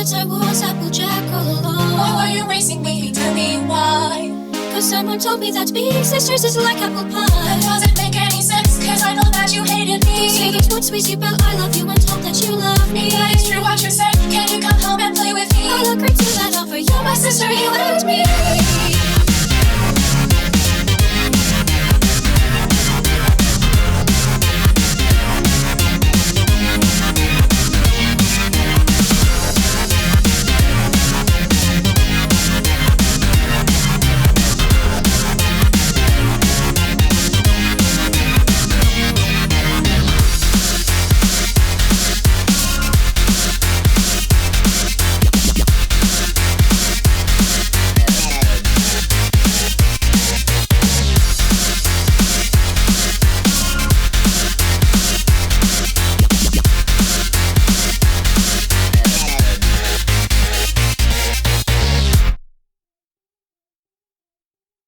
Heads I was Applejack all along. Why were you racing me? Tell me why. Cause someone told me that being sisters is like apple pie. That doesn't make any sense, cause I know that you hated me. Say it once, we but I love you and told that you love me. If that is true what you said, can you come home and play with me? I'll agree to that offer. You're my sister, you and me.